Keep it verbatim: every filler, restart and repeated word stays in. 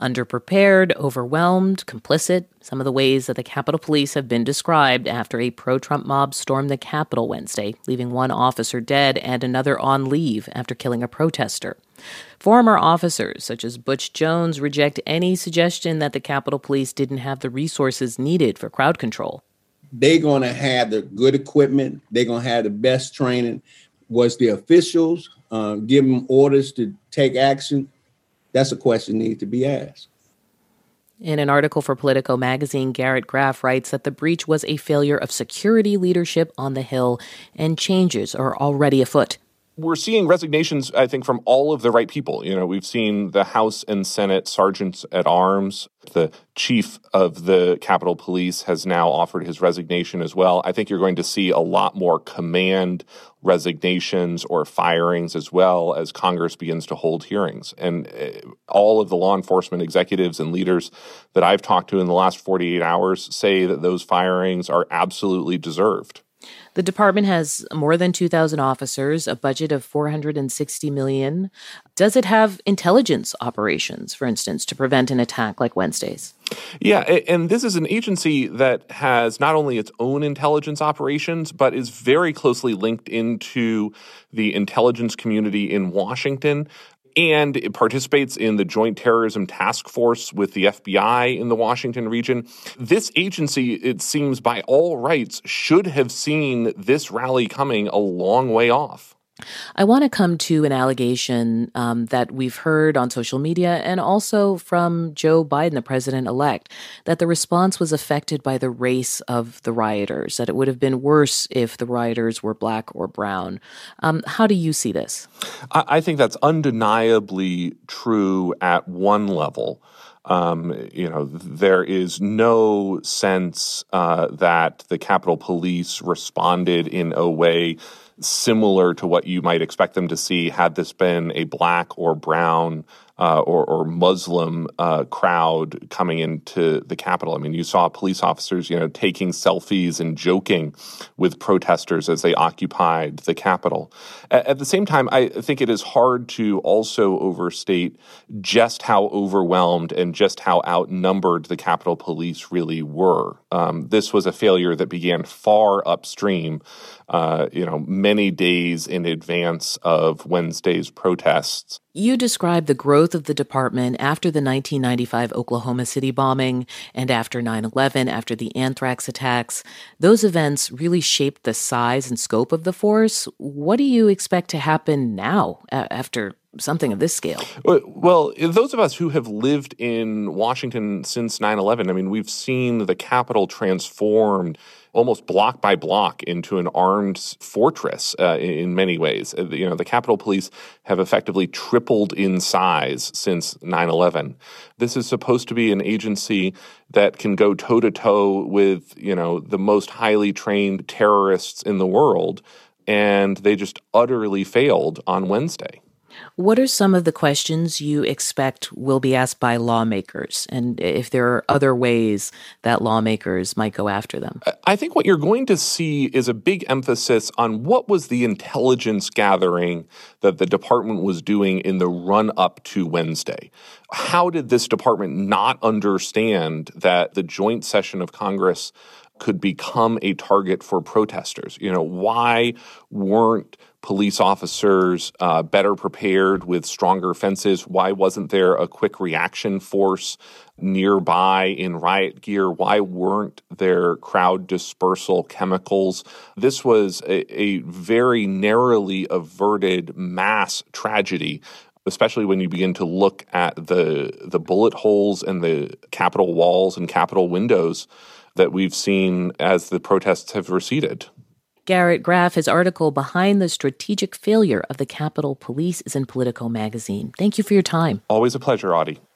Underprepared, overwhelmed, complicit, some of the ways that the Capitol Police have been described after a pro-Trump mob stormed the Capitol Wednesday, leaving one officer dead and another on leave after killing a protester. Former officers, such as Butch Jones, reject any suggestion that the Capitol Police didn't have the resources needed for crowd control. They're going to have the good equipment. They're going to have the best training. Was the officials uh, giving orders to take action? That's a question that needs to be asked. In an article for Politico magazine, Garrett Graff writes that the breach was a failure of security leadership on the Hill, and changes are already afoot. We're seeing resignations, I think, from all of the right people. You know, we've seen the House and Senate sergeants at arms. The chief of the Capitol Police has now offered his resignation as well. I think you're going to see a lot more command resignations or firings as well as Congress begins to hold hearings. And all of the law enforcement executives and leaders that I've talked to in the last forty-eight hours say that those firings are absolutely deserved. The department has more than two thousand officers, a budget of four hundred sixty million dollars. Does it have intelligence operations, for instance, to prevent an attack like Wednesday's? Yeah, and this is an agency that has not only its own intelligence operations, but is very closely linked into the intelligence community in Washington. And it participates in the Joint Terrorism Task Force with the F B I in the Washington region. This agency, it seems by all rights, should have seen this rally coming a long way off. I want to come to an allegation um, that we've heard on social media and also from Joe Biden, the president-elect, that the response was affected by the race of the rioters, that it would have been worse if the rioters were black or brown. Um, how do you see this? I, I think that's undeniably true at one level. Um, you know, there is no sense uh, that the Capitol Police responded in a way similar to what you might expect them to see had this been a black or brown uh, or, or Muslim uh, crowd coming into the Capitol. I mean, you saw police officers, you know, taking selfies and joking with protesters as they occupied the Capitol. At, at the same time, I think it is hard to also overstate just how overwhelmed and just how outnumbered the Capitol Police really were. Um, this was a failure that began far upstream, uh, you know, many days in advance of Wednesday's protests. You described the growth of the department after the nineteen ninety-five Oklahoma City bombing and after nine eleven, after the anthrax attacks. Those events really shaped the size and scope of the force. What do you expect to happen now after something of this scale? Well, those of us who have lived in Washington since nine eleven, I mean, we've seen the Capitol transformed almost block by block into an armed fortress uh, in many ways. You know, the Capitol Police have effectively tripled in size since nine eleven. This is supposed to be an agency that can go toe-to-toe with, you know, the most highly trained terrorists in the world, and they just utterly failed on Wednesday. What are some of the questions you expect will be asked by lawmakers, and if there are other ways that lawmakers might go after them? I think what you're going to see is a big emphasis on what was the intelligence gathering that the department was doing in the run-up to Wednesday. How did this department not understand that the joint session of Congress could become a target for protesters? You know, why weren't police officers uh, better prepared with stronger fences? Why wasn't there a quick reaction force nearby in riot gear? Why weren't there crowd dispersal chemicals? This was a, a very narrowly averted mass tragedy, especially when you begin to look at the the bullet holes and the Capitol walls and Capitol windows that we've seen as the protests have receded. Garrett Graff, his article Behind the Strategic Failure of the Capitol Police is in Politico magazine. Thank you for your time. Always a pleasure, Audie.